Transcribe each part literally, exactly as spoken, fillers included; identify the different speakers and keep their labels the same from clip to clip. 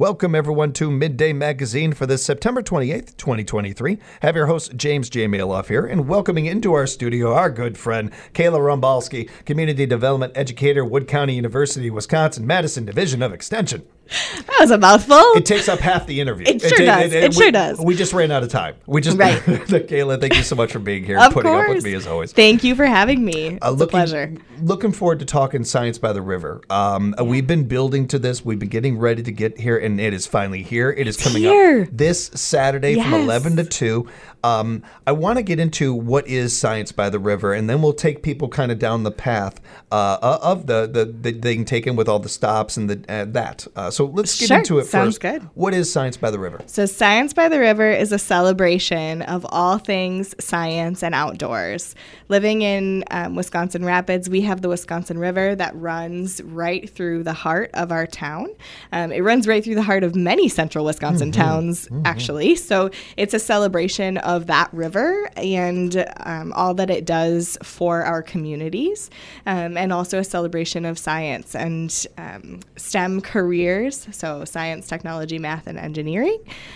Speaker 1: Welcome, everyone, to Midday Magazine for this September twenty-eighth, twenty twenty-three. Have your host, James J. Maloff here, and welcoming into our studio our good friend, Kayla Rombalski, Community Development Educator, Wood County University, Wisconsin, Madison Division of Extension.
Speaker 2: That was a mouthful.
Speaker 1: It takes up half the interview.
Speaker 2: It sure
Speaker 1: it,
Speaker 2: does.
Speaker 1: It, it,
Speaker 2: it
Speaker 1: we,
Speaker 2: sure does.
Speaker 1: We just ran out of time. We just,
Speaker 2: right.
Speaker 1: Kayla, thank you so much for being here
Speaker 2: of
Speaker 1: and putting
Speaker 2: course.
Speaker 1: up with me as always.
Speaker 2: Thank you for having me. It's
Speaker 1: uh, looking,
Speaker 2: a pleasure.
Speaker 1: Looking forward to talking Science by the River. Um, yeah. We've been building to this. We've been getting ready to get here, and it is finally here. It is
Speaker 2: it's
Speaker 1: coming
Speaker 2: here.
Speaker 1: up this Saturday
Speaker 2: yes.
Speaker 1: from eleven to two. Um, I want to get into what is Science by the River, and then we'll take people kind of down the path uh, of the, the, the they can take in with all the stops and the uh, that. Uh, so let's get
Speaker 2: sure.
Speaker 1: into it
Speaker 2: Sounds
Speaker 1: first.
Speaker 2: Good.
Speaker 1: What is Science by the River?
Speaker 2: So Science by the River is a celebration of all things science and outdoors. Living in um, Wisconsin Rapids, we have the Wisconsin River that runs right through the heart of our town. Um, it runs right through the heart of many central Wisconsin mm-hmm. towns, mm-hmm. actually. So it's a celebration of of that river and um, all that it does for our communities, um, and also a celebration of science and um, STEM careers, so science, technology, math, and engineering.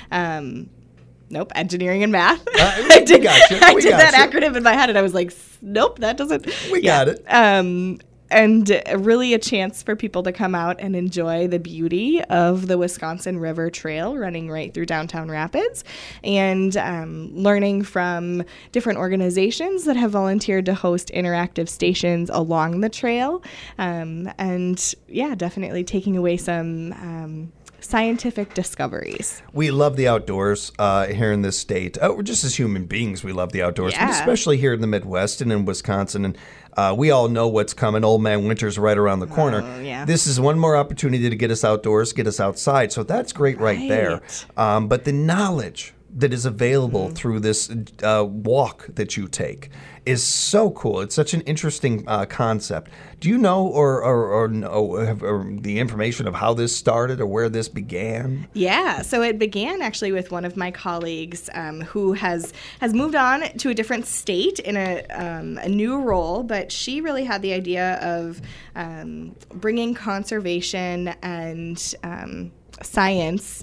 Speaker 2: Um, Nope, engineering and math.
Speaker 1: Uh, I did, gotcha.
Speaker 2: I did that acronym in my head, and I was like, nope, that doesn't.
Speaker 1: We
Speaker 2: yeah.
Speaker 1: got it.
Speaker 2: Um, and really a chance for people to come out and enjoy the beauty of the Wisconsin River Trail running right through downtown Rapids, and um, learning from different organizations that have volunteered to host interactive stations along the trail. Um, and yeah, definitely taking away some um, scientific discoveries.
Speaker 1: We love the outdoors uh, here in this state. Uh, we're just as human beings, we love the outdoors,
Speaker 2: yeah.
Speaker 1: but especially here in the Midwest and in Wisconsin. And uh, we all know what's coming. Old man winter's right around the corner.
Speaker 2: Oh, yeah.
Speaker 1: This is one more opportunity to get us outdoors, get us outside. So that's great right, right there. Um, but the knowledge that is available mm. through this uh, walk that you take is so cool. It's such an interesting uh, concept. Do you know or or, or know or, or the information of how this started or where this began?
Speaker 2: Yeah, so it began actually with one of my colleagues um, who has has moved on to a different state in a um, a new role, but she really had the idea of um, bringing conservation and um, science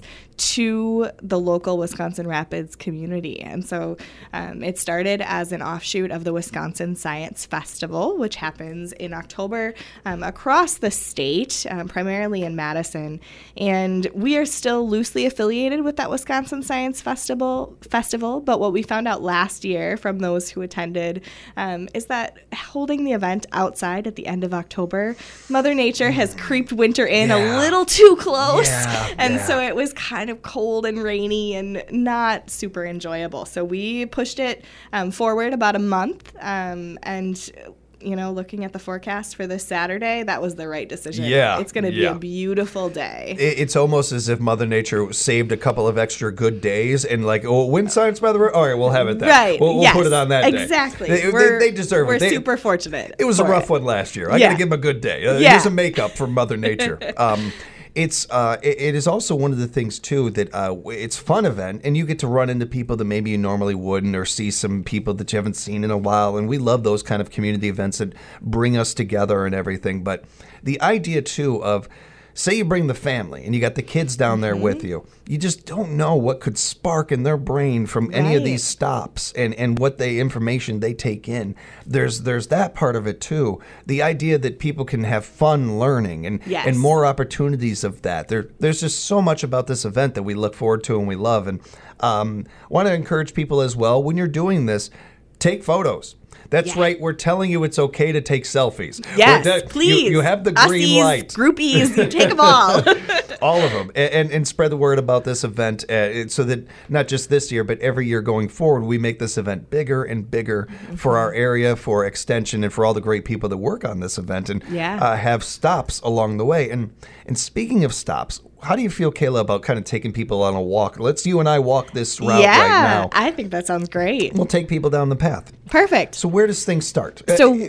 Speaker 2: to the local Wisconsin Rapids community. And so um, it started as an offshoot of the Wisconsin Science Festival, which happens in October um, across the state, um, primarily in Madison. And we are still loosely affiliated with that Wisconsin Science Festival, festival. But what we found out last year from those who attended um, is that holding the event outside at the end of October, Mother Nature has creeped winter in yeah. a little too close.
Speaker 1: Yeah,
Speaker 2: and
Speaker 1: yeah.
Speaker 2: so it was kind of cold and rainy and not super enjoyable. So we pushed it um, forward about a month, um, and you know, looking at the forecast for this Saturday, that was the right decision.
Speaker 1: Yeah,
Speaker 2: it's going to
Speaker 1: yeah.
Speaker 2: be a beautiful day.
Speaker 1: It's almost as if Mother Nature saved a couple of extra good days and like, oh, when Science by the River, all right, we'll have it then.
Speaker 2: Right,
Speaker 1: We'll, we'll
Speaker 2: yes,
Speaker 1: put it on that
Speaker 2: exactly.
Speaker 1: day. Exactly.
Speaker 2: We're,
Speaker 1: they, they deserve
Speaker 2: we're
Speaker 1: it. We're
Speaker 2: super fortunate.
Speaker 1: It was a rough
Speaker 2: it.
Speaker 1: one last year. I
Speaker 2: yeah.
Speaker 1: got to give them a good day. Uh,
Speaker 2: yeah.
Speaker 1: Here's a makeup for Mother Nature. Um, It's uh, it, it is also one of the things too that uh, it's a fun event, and you get to run into people that maybe you normally wouldn't, or see some people that you haven't seen in a while. And we love those kind of community events that bring us together and everything. But the idea too of, say you bring the family and you got the kids down there mm-hmm. with you, you just don't know what could spark in their brain from any
Speaker 2: right.
Speaker 1: of these stops and, and what the information they take in. There's there's that part of it too. The idea that people can have fun learning and,
Speaker 2: yes.
Speaker 1: and more opportunities of that. There there's just so much about this event that we look forward to and we love. And um, want to encourage people as well, when you're doing this, take photos. That's
Speaker 2: yeah.
Speaker 1: right. We're telling you it's okay to take selfies.
Speaker 2: Yes,
Speaker 1: de-
Speaker 2: please.
Speaker 1: You, you have the green
Speaker 2: Ussies,
Speaker 1: light.
Speaker 2: Groupies, you take them all.
Speaker 1: All of them. And, and, and spread the word about this event uh, so that not just this year, but every year going forward, we make this event bigger and bigger mm-hmm. for our area, for Extension, and for all the great people that work on this event and
Speaker 2: yeah.
Speaker 1: uh, have stops along the way. And and speaking of stops, how do you feel, Kayla, about kind of taking people on a walk? Let's you and I walk this route
Speaker 2: yeah,
Speaker 1: right now.
Speaker 2: I think that sounds great.
Speaker 1: We'll take people down the path.
Speaker 2: Perfect.
Speaker 1: So where does things start?
Speaker 2: So
Speaker 1: uh,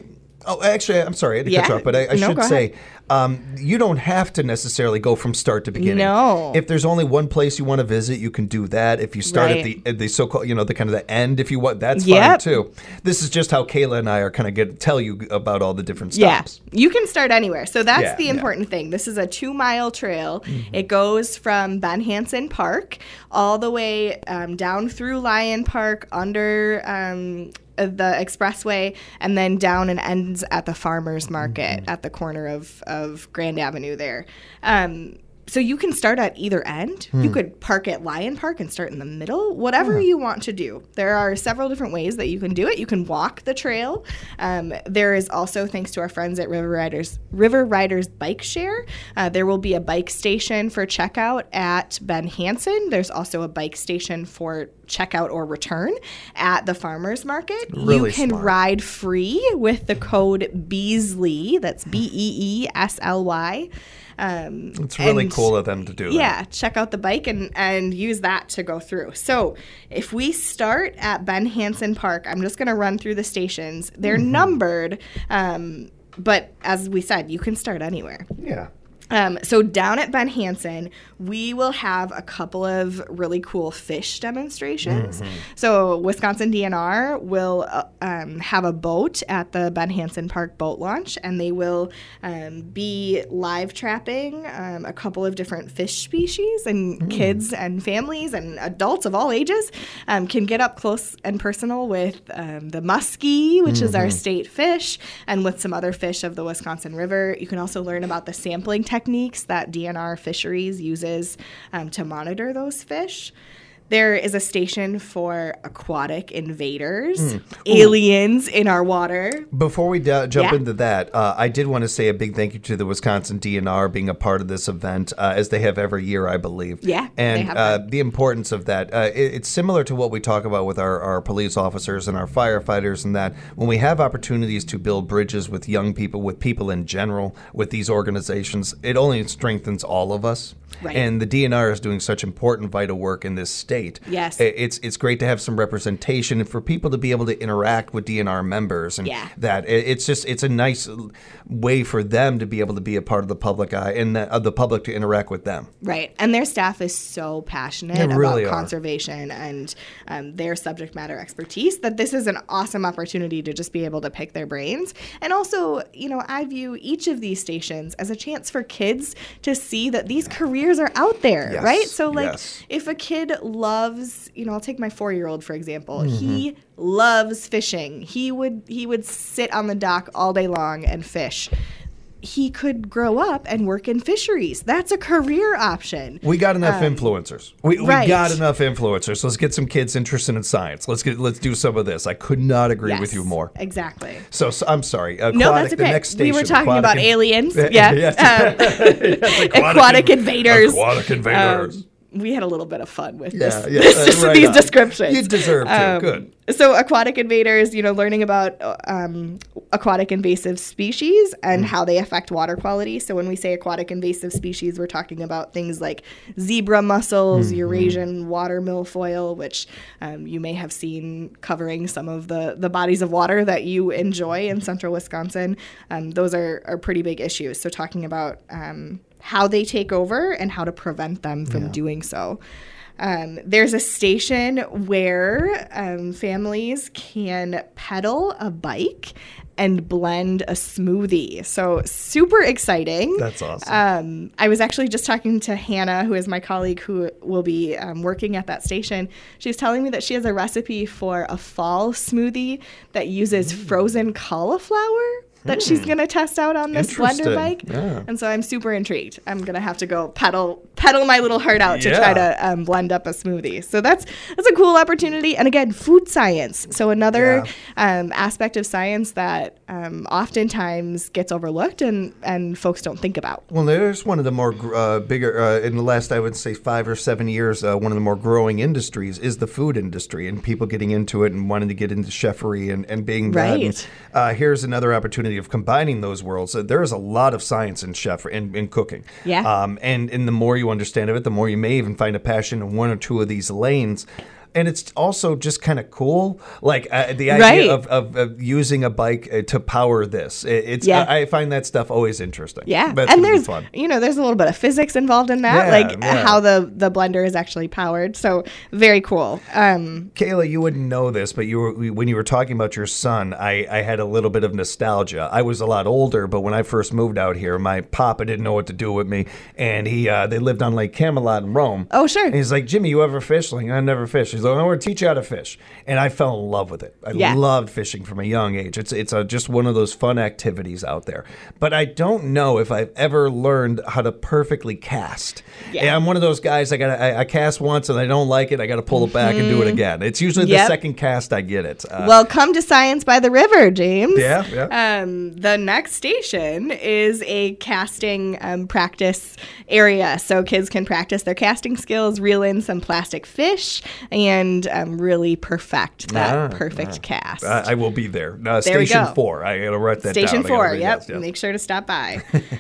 Speaker 1: Oh, actually, I'm sorry, I had to
Speaker 2: Yeah.
Speaker 1: cut you off, but I, I
Speaker 2: No,
Speaker 1: should
Speaker 2: go
Speaker 1: say um, you don't have to necessarily go from start to beginning.
Speaker 2: No.
Speaker 1: If there's only one place you want to visit, you can do that. If you start
Speaker 2: Right.
Speaker 1: at the at the so-called, you know, the kind of the end, if you want, that's
Speaker 2: Yep.
Speaker 1: fine too. This is just how Kayla and I are kind of get tell you about all the different
Speaker 2: Yeah,
Speaker 1: stops.
Speaker 2: you can start anywhere. So that's
Speaker 1: Yeah,
Speaker 2: the
Speaker 1: yeah.
Speaker 2: important thing. This is a two mile trail. It goes from Ben Hansen Park all the way um, down through Lion Park, under um, uh, the expressway, and then down and ends at the farmers market at the corner of, of Grand Avenue there. Um, so you can start at either end. You could park at Lion Park and start in the middle, whatever you want to do. There are several different ways that you can do it. You can walk the trail. Um, there is also, thanks to our friends at River Riders, River Riders Bike Share, uh, there will be a bike station for checkout at Ben Hansen. There's also a bike station for checkout or return at the farmers market.
Speaker 1: Really
Speaker 2: you can
Speaker 1: smart.
Speaker 2: ride free with the code Beasley. That's B E E S L Y. Um,
Speaker 1: It's really
Speaker 2: and-
Speaker 1: cool of them to do that.
Speaker 2: yeah, check out the bike and, and use that to go through. So if we start at Ben Hansen Park, I'm just going to run through the stations. They're
Speaker 1: Mm-hmm.
Speaker 2: numbered, um, but as we said, you can start anywhere.
Speaker 1: Yeah.
Speaker 2: Um, so down at Ben Hansen, we will have a couple of really cool fish demonstrations.
Speaker 1: Mm-hmm.
Speaker 2: So Wisconsin D N R will uh, um, have a boat at the Ben Hansen Park boat launch, and they will um, be live trapping um, a couple of different fish species, and
Speaker 1: Mm.
Speaker 2: kids and families and adults of all ages um, can get up close and personal with um, the muskie, which is
Speaker 1: Mm-hmm.
Speaker 2: our state fish, and with some other fish of the Wisconsin River. You can also learn about the sampling techniques that D N R Fisheries uses um, to monitor those fish. There is a station for aquatic invaders, aliens in our water.
Speaker 1: Before we d- jump
Speaker 2: Yeah.
Speaker 1: into that, uh, I did want to say a big thank you to the Wisconsin D N R being a part of this event, uh, as they have every year, I believe.
Speaker 2: Yeah, they
Speaker 1: and
Speaker 2: have
Speaker 1: uh,
Speaker 2: been.
Speaker 1: the importance of that. Uh, it, it's similar to what we talk about with our, our police officers and our firefighters, and that when we have opportunities to build bridges with young people, with people in general, with these organizations, it only strengthens all of us.
Speaker 2: Right.
Speaker 1: And the D N R is doing such important, vital work in this state.
Speaker 2: Yes.
Speaker 1: I- It's it's great to have some representation and for people to be able to interact with D N R members, and
Speaker 2: Yeah.
Speaker 1: that it- it's just it's a nice way for them to be able to be a part of the public eye and the, of the public to interact with them.
Speaker 2: Right. And their staff is so passionate
Speaker 1: They really
Speaker 2: about
Speaker 1: are.
Speaker 2: conservation and um, their subject matter expertise that this is an awesome opportunity to just be able to pick their brains. And also, you know, I view each of these stations as a chance for kids to see that these careers are out there,
Speaker 1: Yes,
Speaker 2: right? So, like,
Speaker 1: yes.
Speaker 2: if a kid loves, you know, I'll take my four-year-old, for example.
Speaker 1: Mm-hmm.
Speaker 2: He loves fishing. He would he would sit on the dock all day long and fish. He could grow up and work in fisheries. That's a career option.
Speaker 1: We got enough influencers. We, we
Speaker 2: right.
Speaker 1: got enough influencers. Let's get some kids interested in science. Let's get let's do some of this. I could not agree
Speaker 2: Yes,
Speaker 1: with you more.
Speaker 2: Exactly.
Speaker 1: So, so I'm sorry. Aquatic,
Speaker 2: No, that's
Speaker 1: The
Speaker 2: okay.
Speaker 1: next
Speaker 2: We
Speaker 1: station,
Speaker 2: were talking
Speaker 1: aquatic
Speaker 2: about
Speaker 1: in-
Speaker 2: aliens.
Speaker 1: Yeah,
Speaker 2: Yeah.
Speaker 1: yes.
Speaker 2: Um,
Speaker 1: Yes,
Speaker 2: aquatic invaders.
Speaker 1: Aquatic invaders.
Speaker 2: Um, we had a little bit of fun with
Speaker 1: Yeah,
Speaker 2: this,
Speaker 1: yeah,
Speaker 2: this-
Speaker 1: right
Speaker 2: these
Speaker 1: on.
Speaker 2: descriptions.
Speaker 1: You deserve to.
Speaker 2: Um,
Speaker 1: Good.
Speaker 2: So aquatic invaders, you know, learning about um, aquatic invasive species and
Speaker 1: Mm.
Speaker 2: how they affect water quality. So when we say aquatic invasive species, we're talking about things like zebra mussels,
Speaker 1: Mm-hmm.
Speaker 2: Eurasian water milfoil, which um, you may have seen covering some of the, the bodies of water that you enjoy in central Wisconsin. Um, those are, are pretty big issues. So talking about um, how they take over and how to prevent them from doing so. Um, there's a station where um, families can pedal a bike and blend a smoothie. So super exciting.
Speaker 1: That's awesome.
Speaker 2: Um, I was actually just talking to Hannah, who is my colleague who will be um, working at that station. She's telling me that she has a recipe for a fall smoothie that uses frozen cauliflower that she's going to test out on this blender
Speaker 1: Interesting.
Speaker 2: bike.
Speaker 1: Yeah.
Speaker 2: And so I'm super intrigued. I'm going to have to go pedal pedal my little heart out to
Speaker 1: Yeah.
Speaker 2: try to um, blend up a smoothie. So that's that's a cool opportunity. And again, food science. So another um, aspect of science that um, oftentimes gets overlooked and, and folks don't think about.
Speaker 1: Well, there's one of the more gr- uh, bigger, uh, in the last, I would say, five or seven years, uh, one of the more growing industries is the food industry and people getting into it and wanting to get into chefery and, and being that.
Speaker 2: Right.
Speaker 1: And, uh, here's another opportunity of combining those worlds. Uh, there is a lot of science in chef in, in cooking.
Speaker 2: Yeah.
Speaker 1: Um, and, and the more you understand of it, the more you may even find a passion in one or two of these lanes. And it's also just kind of cool, like uh, the idea
Speaker 2: Right.
Speaker 1: of, of, of using a bike uh, to power this. It, it's
Speaker 2: Yeah.
Speaker 1: I, I find that stuff always interesting.
Speaker 2: Yeah,
Speaker 1: That's
Speaker 2: and
Speaker 1: gonna be
Speaker 2: there's
Speaker 1: fun.
Speaker 2: you know there's a little bit of physics involved in that,
Speaker 1: Yeah,
Speaker 2: like
Speaker 1: yeah.
Speaker 2: how the the blender is actually powered. So very cool. Um,
Speaker 1: Kayla, you wouldn't know this, but you were when you were talking about your son, I, I had a little bit of nostalgia. I was a lot older, but when I first moved out here, my papa didn't know what to do with me, and he uh, they lived on Lake Camelot in Rome.
Speaker 2: Oh, sure.
Speaker 1: And he's like, Jimmy, you ever fish? Like, I never fish. He's like, I want to teach you how to fish, and I fell in love with it. I
Speaker 2: Yeah.
Speaker 1: loved fishing from a young age. It's it's a, just one of those fun activities out there. But I don't know if I've ever learned how to perfectly cast.
Speaker 2: Yeah.
Speaker 1: And I'm one of those guys. I got I, I cast once and I don't like it. I got to pull it back and do it again. It's usually the
Speaker 2: Yep.
Speaker 1: second cast I get it. Uh,
Speaker 2: well, come to Science by the River, James.
Speaker 1: Yeah, yeah.
Speaker 2: Um, the next station is a casting um, practice area, so kids can practice their casting skills, reel in some plastic fish, and um, really perfect that
Speaker 1: Ah,
Speaker 2: perfect cast.
Speaker 1: I, I will be there. Uh,
Speaker 2: There we
Speaker 1: station
Speaker 2: go.
Speaker 1: four. I got to write that down.
Speaker 2: Station
Speaker 1: I gotta
Speaker 2: four.
Speaker 1: read
Speaker 2: Yep.
Speaker 1: this, yes.
Speaker 2: Make sure to stop by.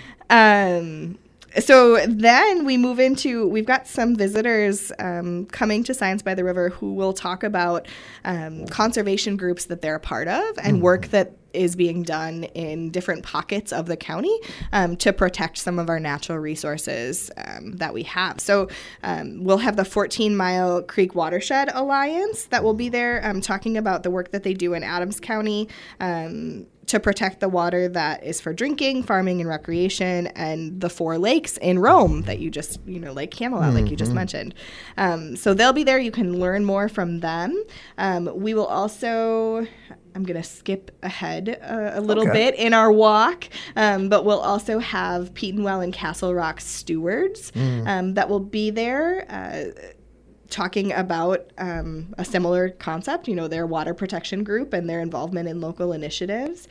Speaker 2: um, so then we move into, we've got some visitors um, coming to Science by the River who will talk about um, conservation groups that they're a part of and work that is being done in different pockets of the county um, to protect some of our natural resources um, that we have. So um, we'll have the fourteen Mile Creek Watershed Alliance that will be there um, talking about the work that they do in Adams County um, to protect the water that is for drinking, farming, and recreation, and the four lakes in Rome that you just, you know, Lake Camelot, like you just mentioned. Um, so they'll be there. You can learn more from them. Um, we will also... I'm going to skip ahead uh, a little
Speaker 1: Okay.
Speaker 2: bit in our walk, um, but we'll also have Petenwell and Castle Rock stewards um, that will be there uh, talking about um, a similar concept, you know, their water protection group and their involvement in local initiatives.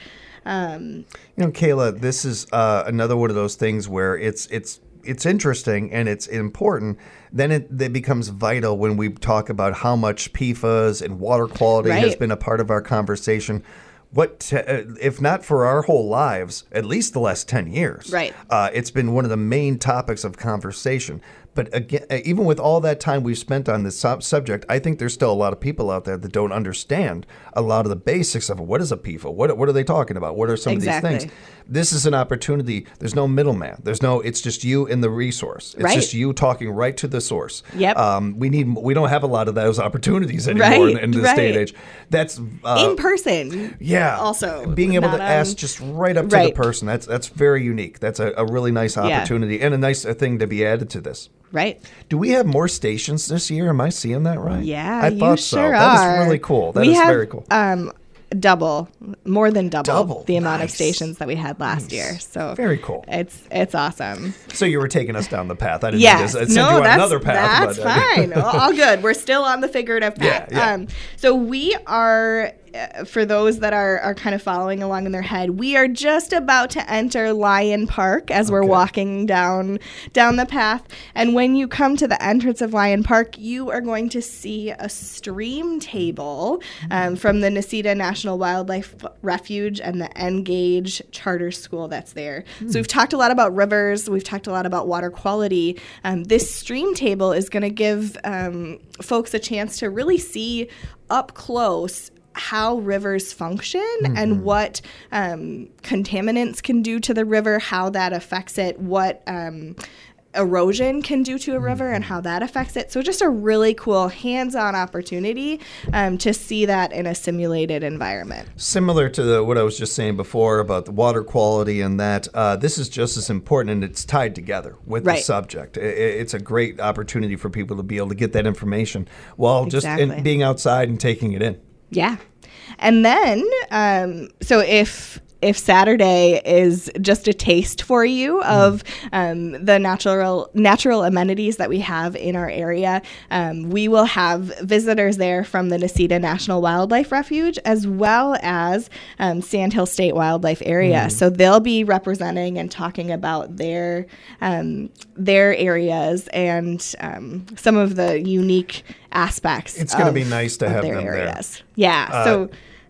Speaker 2: Um,
Speaker 1: You know, Kayla, this is uh, another one of those things where it's it's it's interesting and it's important. Then it, it becomes vital when we talk about how much P F A S and water quality has
Speaker 2: Right.
Speaker 1: been a part of our conversation. What, te- uh, if not for our whole lives, at least the last ten years,
Speaker 2: Right.
Speaker 1: Uh, it's been one of the main topics of conversation. But again, uh, even with all that time we've spent on this sub- subject, I think there's still a lot of people out there that don't understand a lot of the basics of it. What is a P F A? What what are they talking about? What are some
Speaker 2: Exactly.
Speaker 1: of these things? This is an opportunity. There's no middleman. There's no. It's just you and the resource. It's
Speaker 2: Right.
Speaker 1: just you talking right to the source.
Speaker 2: Yep.
Speaker 1: Um, we need. We don't have a lot of those opportunities anymore in,
Speaker 2: Right,
Speaker 1: in this day and
Speaker 2: right.
Speaker 1: age. That's uh,
Speaker 2: in person.
Speaker 1: yeah.
Speaker 2: Also,
Speaker 1: being able
Speaker 2: not
Speaker 1: to
Speaker 2: on-
Speaker 1: ask just right up to
Speaker 2: Right.
Speaker 1: the person. That's that's very unique. That's a, a really nice
Speaker 2: Yeah.
Speaker 1: opportunity and a nice uh, thing to be added to this.
Speaker 2: Right.
Speaker 1: Do we have more stations this year? Am I seeing that right?
Speaker 2: Yeah,
Speaker 1: I
Speaker 2: you
Speaker 1: thought so.
Speaker 2: sure
Speaker 1: That
Speaker 2: are.
Speaker 1: is really cool. That is
Speaker 2: we have,
Speaker 1: very cool.
Speaker 2: Um, double, more than double,
Speaker 1: Double.
Speaker 2: the amount of
Speaker 1: Nice.
Speaker 2: stations that we had last year. So
Speaker 1: Very cool.
Speaker 2: It's it's awesome.
Speaker 1: So you were taking us down the path. I didn't
Speaker 2: Yes,
Speaker 1: mean to s- send
Speaker 2: no,
Speaker 1: you on
Speaker 2: that's
Speaker 1: another path.
Speaker 2: that's
Speaker 1: but, uh,
Speaker 2: fine. all, all good. We're still on the figurative path.
Speaker 1: Yeah, yeah.
Speaker 2: Um, so we are. Uh, for those that are, are kind of following along in their head, we are just about to enter Lion Park as we're
Speaker 1: Okay.
Speaker 2: walking down down the path. And when you come to the entrance of Lion Park, you are going to see a stream table um, from the Necedah National Wildlife Refuge and the Engage Charter School that's there. So we've talked a lot about rivers. We've talked a lot about water quality. Um, this stream table is going to give um, folks a chance to really see up close how rivers function
Speaker 1: Mm-hmm.
Speaker 2: and what um, contaminants can do to the river, how that affects it, what um, erosion can do to a river and how that affects it. So just a really cool hands-on opportunity um, to see that in a simulated environment.
Speaker 1: Similar to the, what I was just saying before about the water quality and that, uh, this is just as important and it's tied together with the
Speaker 2: Right.
Speaker 1: subject. I- I- It's a great opportunity for people to be able to get that information while just
Speaker 2: Exactly.
Speaker 1: in, being outside and taking it in.
Speaker 2: Yeah. And then, um, so if if Saturday is just a taste for you of um, the natural natural amenities that we have in our area, um, we will have visitors there from the Necedah National Wildlife Refuge as well as um, Sandhill State Wildlife Area. So they'll be representing and talking about their um, their areas and um, some of the unique aspects.
Speaker 1: It's gonna
Speaker 2: of-
Speaker 1: be nice to
Speaker 2: of
Speaker 1: have
Speaker 2: their
Speaker 1: them there.
Speaker 2: areas. Yeah.
Speaker 1: Uh,
Speaker 2: so.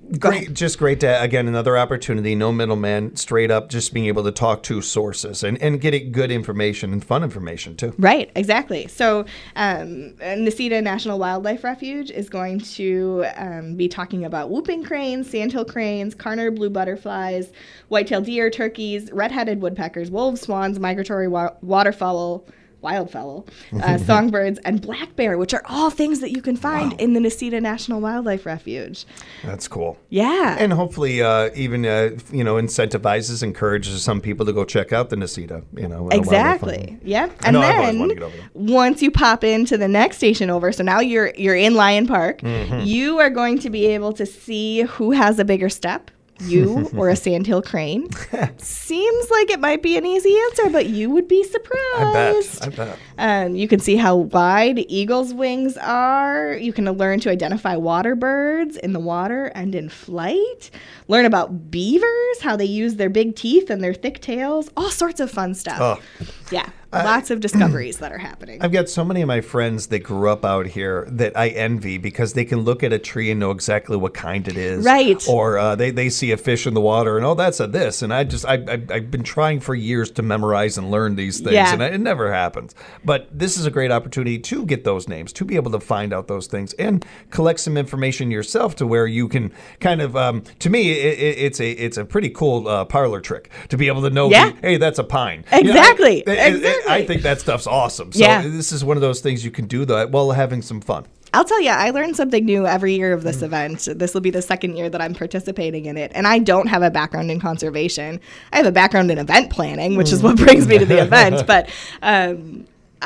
Speaker 1: Great, just great to, again, another opportunity, no middleman, straight up, just being able to talk to sources and, and getting good information and fun information too.
Speaker 2: Right, exactly. So um, Necedah National Wildlife Refuge is going to um, be talking about whooping cranes, sandhill cranes, Karner blue butterflies, white-tailed deer, turkeys, red-headed woodpeckers, wolves, swans, migratory wa- waterfowl, wildfowl, uh, songbirds, and black bear, which are all things that you can find wow. in the Necedah National Wildlife Refuge.
Speaker 1: That's cool.
Speaker 2: Yeah.
Speaker 1: And hopefully uh, even, uh, you know, incentivizes, encourages some people to go check out the Necedah, you know.
Speaker 2: Exactly. Yep.
Speaker 1: I
Speaker 2: and
Speaker 1: know
Speaker 2: then
Speaker 1: I've always wanted to get over there.
Speaker 2: Once you pop into the next station over, so now you're you're in Lyon Park, mm-hmm. you are going to be able to see who has a bigger step. You or a sandhill crane. Seems like it might be an easy answer, but you would be surprised.
Speaker 1: I bet. I bet.
Speaker 2: Um, you can see how wide eagles' wings are. You can learn to identify water birds in the water and in flight. Learn about beavers, how they use their big teeth and their thick tails. All sorts of fun stuff. Oh. Yeah. Uh, Lots of discoveries that are happening.
Speaker 1: I've got so many of my friends that grew up out here that I envy because they can look at a tree and know exactly what kind it is.
Speaker 2: Right.
Speaker 1: Or uh, they, they see a fish in the water and, oh, that's a this. And I just, I, I, I've been trying for years to memorize and learn these things.
Speaker 2: Yeah.
Speaker 1: And it never happens. But this is a great opportunity to get those names, to be able to find out those things and collect some information yourself to where you can kind of, um, to me, it, it, it's a it's a pretty cool uh, parlor trick to be able to know,
Speaker 2: yeah.
Speaker 1: hey, that's a pine.
Speaker 2: Exactly.
Speaker 1: You know, I,
Speaker 2: exactly.
Speaker 1: I think that stuff's awesome. So
Speaker 2: yeah.
Speaker 1: this is one of those things you can do that while having some fun.
Speaker 2: I'll tell you, I learn something new every year of this mm. event. This will be the second year that I'm participating in it. And I don't have a background in conservation. I have a background in event planning, which mm. is what brings me to the event. But um,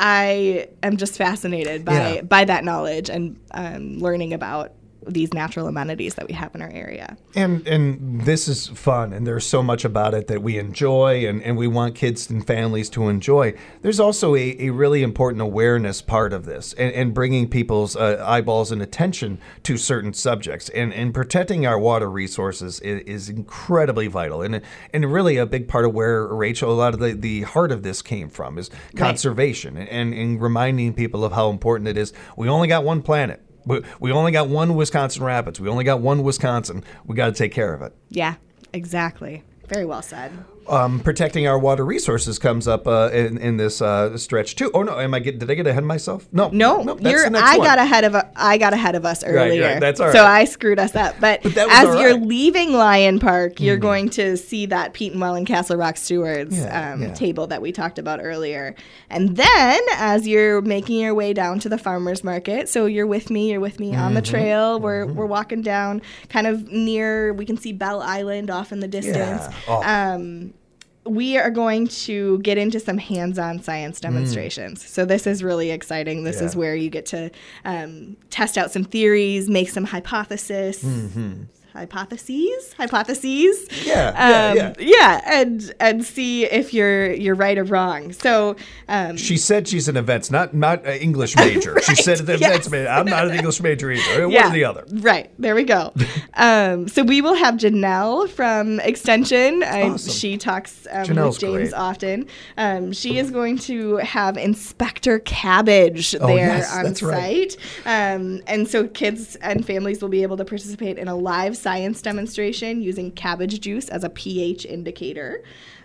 Speaker 2: I am just fascinated by, yeah. by that knowledge and um, learning about these natural amenities that we have in our area.
Speaker 1: And and this is fun, and there's so much about it that we enjoy, and, and we want kids and families to enjoy. There's also a, a really important awareness part of this, and, and bringing people's uh, eyeballs and attention to certain subjects. And, and protecting our water resources is, is incredibly vital, and and really a big part of where, Rachel, a lot of the, the heart of this came from is conservation, right. and, and reminding people of how important it is. We only got one planet. We only got one Wisconsin Rapids. We only got one Wisconsin. We got to take care of it.
Speaker 2: Yeah, exactly. Very well said.
Speaker 1: Um, protecting our water resources comes up uh, in, in this uh, stretch too. Oh no, am I get? Did I get ahead of myself? No,
Speaker 2: no.
Speaker 1: no
Speaker 2: that's you're,
Speaker 1: the next
Speaker 2: I
Speaker 1: one.
Speaker 2: got ahead of I got ahead of us earlier.
Speaker 1: Right, right, that's all right.
Speaker 2: So I screwed us up. But,
Speaker 1: but
Speaker 2: as
Speaker 1: all
Speaker 2: you're
Speaker 1: right.
Speaker 2: leaving Lyon Park, you're
Speaker 1: mm-hmm.
Speaker 2: going to see that Pete and Well and Castle Rock Stewards
Speaker 1: yeah,
Speaker 2: um,
Speaker 1: yeah.
Speaker 2: table that we talked about earlier. And then as you're making your way down to the farmers market, so you're with me, you're with me mm-hmm. on the trail. We're mm-hmm. we're walking down, kind of near. We can see Bell Island off in the distance.
Speaker 1: Yeah. Oh.
Speaker 2: Um, we are going to get into some hands-on science demonstrations. Mm. So this is really exciting. This yeah. is where you get to um, test out some theories, make some hypothesis. Mm-hmm. Hypotheses, hypotheses.
Speaker 1: Yeah,
Speaker 2: um,
Speaker 1: yeah, yeah.
Speaker 2: Yeah, and and see if you're you're right or wrong. So um,
Speaker 1: she said she's an events, not not an English major.
Speaker 2: right,
Speaker 1: she said an
Speaker 2: yes.
Speaker 1: events major. I'm not an English major either.
Speaker 2: Yeah,
Speaker 1: one or the other.
Speaker 2: Right. There we go. um, so we will have Janelle from Extension.
Speaker 1: Awesome.
Speaker 2: I, she talks um,
Speaker 1: Janelle's
Speaker 2: with James
Speaker 1: great.
Speaker 2: often. Um, she is going to have Inspector Cabbage
Speaker 1: oh,
Speaker 2: there
Speaker 1: yes,
Speaker 2: on
Speaker 1: that's
Speaker 2: site,
Speaker 1: right.
Speaker 2: um, and so kids and families will be able to participate in a live science demonstration using cabbage juice as a pH indicator.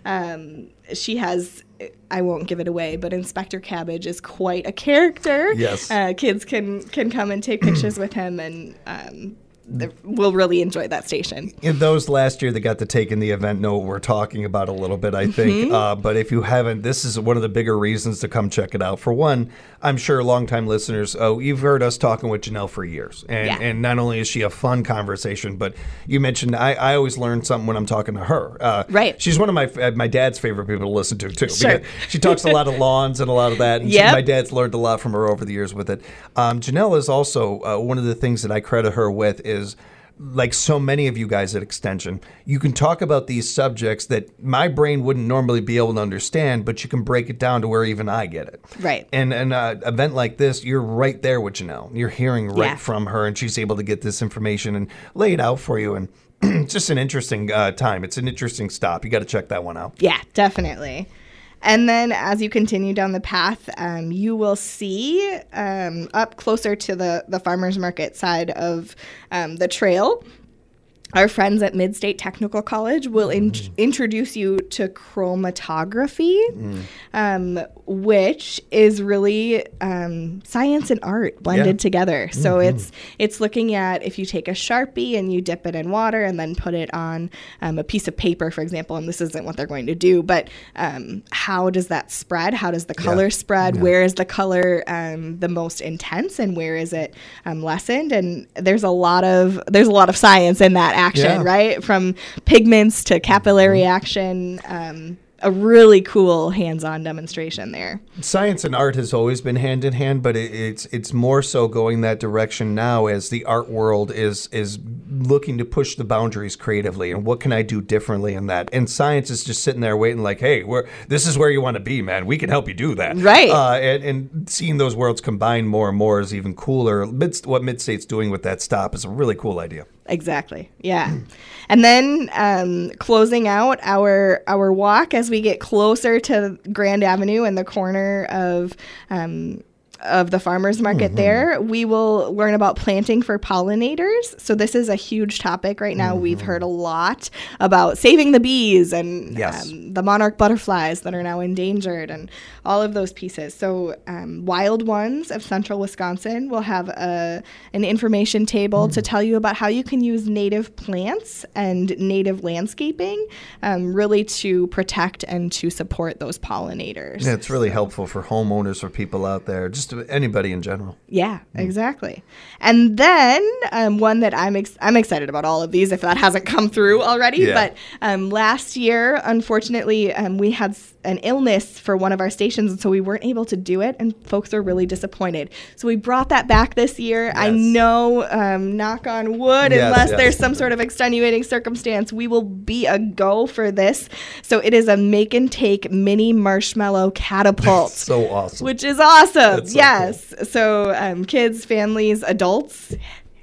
Speaker 2: Um, she has, I won't give it away, but Inspector Cabbage is quite a character.
Speaker 1: Yes.
Speaker 2: Uh, kids can, can come and take pictures with him, and um, we'll really enjoy that station.
Speaker 1: And those last year that got to take in the event know what we're talking about a little bit, I think. Mm-hmm. Uh, but if you haven't, this is one of the bigger reasons to come check it out. For one, I'm sure longtime listeners, oh, you've heard us talking with Janelle for years. And
Speaker 2: yeah.
Speaker 1: and not only is she a fun conversation, but you mentioned I, I always learn something when I'm talking to her. Uh,
Speaker 2: right.
Speaker 1: She's one of my my dad's favorite people to listen to, too.
Speaker 2: Sure.
Speaker 1: Because she talks a lot of lawns and a lot of that. And
Speaker 2: yep.
Speaker 1: she, my dad's learned a lot from her over the years with it. Um, Janelle is also, uh, one of the things that I credit her with is, like so many of you guys at Extension, you can talk about these subjects that my brain wouldn't normally be able to understand, but you can break it down to where even I get it.
Speaker 2: Right.
Speaker 1: And an uh, event like this, you're right there with Janelle. You're hearing right
Speaker 2: yeah.
Speaker 1: from her, and she's able to get this information and lay it out for you. And it's just an interesting uh, time. It's an interesting stop. You got to check that one out.
Speaker 2: Yeah, definitely. And then as you continue down the path, um, you will see um, up closer to the, the farmer's market side of um, the trail, our friends at Mid-State Technical College will in- mm. introduce you to chromatography, mm. um, which is really um, science and art blended yeah. together. So mm-hmm. it's it's looking at if you take a Sharpie and you dip it in water and then put it on um, a piece of paper, for example, and this isn't what they're going to do, but um, how does that spread? How does the color yeah. spread? Yeah. Where is the color um, the most intense and where is it um, lessened? And there's a lot of there's a lot of science in that action, yeah. right? From pigments to capillary mm-hmm. action. Um, a really cool hands-on demonstration there.
Speaker 1: Science and art has always been hand in hand, but it, it's it's more so going that direction now as the art world is is looking to push the boundaries creatively and what can I do differently in that. And science is just sitting there waiting like, hey, we're, this is where you want to be, man. We can help you do that.
Speaker 2: Right.
Speaker 1: Uh, and, and seeing those worlds combine more and more is even cooler. Mid, what Mid-State's doing with that stop is a really cool idea.
Speaker 2: Exactly. Yeah. And then um, closing out our our walk as we get closer to Grand Avenue and the corner of um, of the farmers market mm-hmm. there, we will learn about planting for pollinators. So this is a huge topic right now. Mm-hmm. We've heard a lot about saving the bees and
Speaker 1: yes.
Speaker 2: um, the monarch butterflies that are now endangered and all of those pieces. So um, Wild Ones of Central Wisconsin will have a, an information table mm. to tell you about how you can use native plants and native landscaping um, really to protect and to support those pollinators.
Speaker 1: Yeah, it's really so. helpful for homeowners, for people out there, just anybody in general.
Speaker 2: Yeah, mm. exactly. And then um, one that I'm ex- I'm excited about all of these if that hasn't come through already. Yeah. But um, last year, unfortunately, um, we had an illness for one of our stations, and so we weren't able to do it, and folks are really disappointed. So we brought that back this year. Yes. I know, um, knock on wood, yes, unless yes. there's some sort of extenuating circumstance, we will be a go for this. So it is a make and take mini marshmallow catapult.
Speaker 1: So awesome.
Speaker 2: Which is awesome.
Speaker 1: So
Speaker 2: yes.
Speaker 1: Cool.
Speaker 2: So um, kids, families, adults,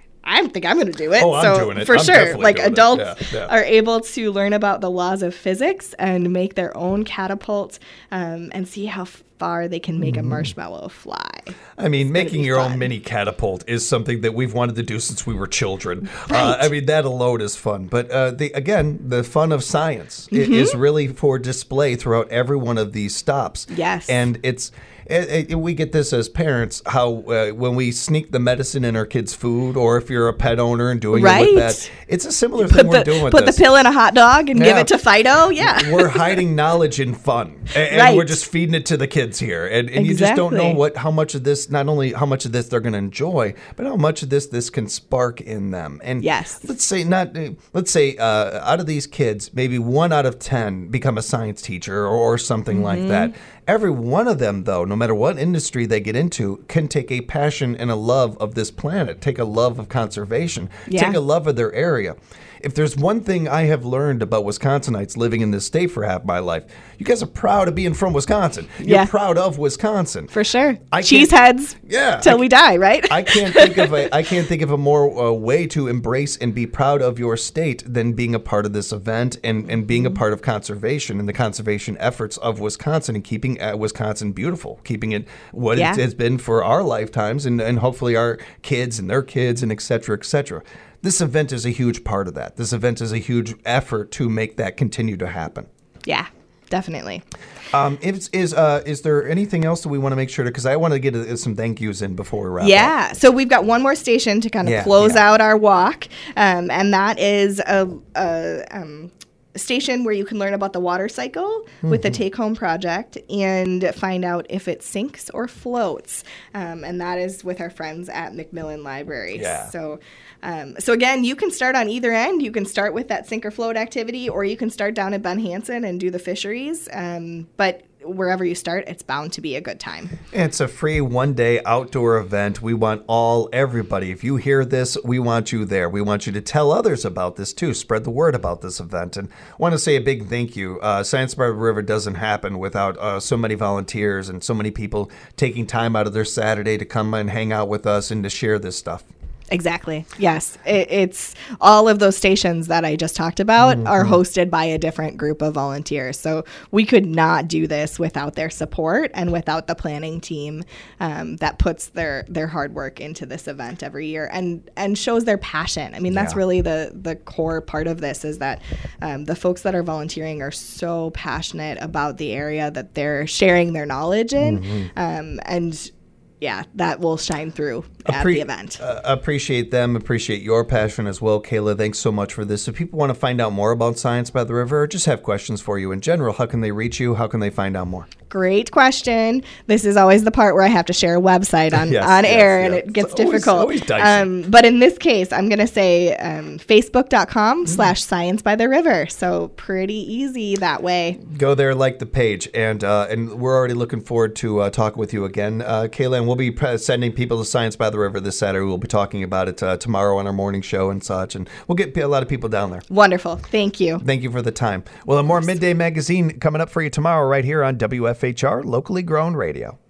Speaker 2: I think I'm going to do it.
Speaker 1: Oh, I'm
Speaker 2: so
Speaker 1: doing it.
Speaker 2: For
Speaker 1: I'm
Speaker 2: sure. Like adults
Speaker 1: yeah, yeah.
Speaker 2: are able to learn about the laws of physics and make their own catapult um, and see how far they can make mm. a marshmallow fly.
Speaker 1: I mean, it's making your fun. own mini catapult is something that we've wanted to do since we were children.
Speaker 2: Right.
Speaker 1: Uh, I mean, that alone is fun. But uh, the, again, the fun of science mm-hmm. is really for display throughout every one of these stops.
Speaker 2: Yes.
Speaker 1: And it's... It, it, we get this as parents, how uh, when we sneak the medicine in our kids' food, or if you're a pet owner and doing
Speaker 2: right.
Speaker 1: it with that, it's a similar
Speaker 2: put
Speaker 1: thing
Speaker 2: the,
Speaker 1: we're doing with
Speaker 2: put
Speaker 1: this.
Speaker 2: Put the pill in a hot dog and
Speaker 1: yeah.
Speaker 2: give it to Fido, yeah.
Speaker 1: We're hiding knowledge in fun, and, and
Speaker 2: right.
Speaker 1: we're just feeding it to the kids here. And, and
Speaker 2: exactly.
Speaker 1: you just don't know what how much of this, not only how much of this they're going to enjoy, but how much of this this can spark in them. And
Speaker 2: yes.
Speaker 1: let's say not, let's say uh, out of these kids, maybe one out of ten become a science teacher or, or something mm-hmm. like that. Every one of them, though, no matter what industry they get into, can take a passion and a love of this planet, take a love of conservation,
Speaker 2: yeah.
Speaker 1: take a love of their area. If there's one thing I have learned about Wisconsinites living in this state for half my life, you guys are proud of being from Wisconsin. You're
Speaker 2: yeah.
Speaker 1: proud of Wisconsin.
Speaker 2: For sure. Cheeseheads
Speaker 1: yeah,
Speaker 2: till we die, right?
Speaker 1: I can't think of a I can't think of a more uh, way to embrace and be proud of your state than being a part of this event and, and being a part of conservation and the conservation efforts of Wisconsin and keeping uh, Wisconsin beautiful, keeping it what yeah. it has been for our lifetimes and, and hopefully our kids and their kids and et cetera, et cetera. This event is a huge part of that. This event is a huge effort to make that continue to happen.
Speaker 2: Yeah, definitely.
Speaker 1: Um, is is uh, is there anything else that we want to make sure to? Because I want to get a, some thank yous in before we wrap
Speaker 2: yeah.
Speaker 1: up.
Speaker 2: So we've got one more station to kind of
Speaker 1: yeah,
Speaker 2: close
Speaker 1: yeah.
Speaker 2: out our walk, um, and that is a, a um, station where you can learn about the water cycle mm-hmm. with the Take Home Project and find out if it sinks or floats. Um, and that is with our friends at McMillan Library.
Speaker 1: Yeah.
Speaker 2: So, um, so again, you can start on either end. You can start with that sink or float activity, or you can start down at Ben Hansen and do the fisheries. Um, but wherever you start, it's bound to be a good time.
Speaker 1: It's a free one-day outdoor event. We want all, everybody. If you hear this, we want you there. We want you to tell others about this, too. Spread the word about this event. And I want to say a big thank you. Uh, Science by the River doesn't happen without uh, so many volunteers and so many people taking time out of their Saturday to come and hang out with us and to share this stuff.
Speaker 2: Exactly. Yes. It, it's all of those stations that I just talked about mm-hmm. are hosted by a different group of volunteers. So we could not do this without their support and without the planning team um, that puts their, their hard work into this event every year and, and shows their passion. I mean, that's yeah. really the, the core part of this is that um, the folks that are volunteering are so passionate about the area that they're sharing their knowledge in. Mm-hmm. Um, and yeah, that will shine through at Appre- the event.
Speaker 1: Uh, appreciate them. Appreciate your passion as well, Kayla. Thanks so much for this. If people want to find out more about Science by the River or just have questions for you in general, how can they reach you? How can they find out more?
Speaker 2: Great question. This is always the part where I have to share a website on, yes, on yes, air, yes. and it gets it's difficult.
Speaker 1: Always, always
Speaker 2: um, but in this case, I'm going to say um, facebook.com mm. slash Science by the River. So pretty easy that way.
Speaker 1: Go there, like the page. And uh, and we're already looking forward to uh, talking with you again, uh, Kayla. And we'll be pre- sending people to Science by the River this Saturday. We'll be talking about it uh, tomorrow on our morning show and such. And we'll get a lot of people down there.
Speaker 2: Wonderful. Thank you.
Speaker 1: Thank you for the time. Well, a more Midday Magazine coming up for you tomorrow right here on W F H R, locally grown radio.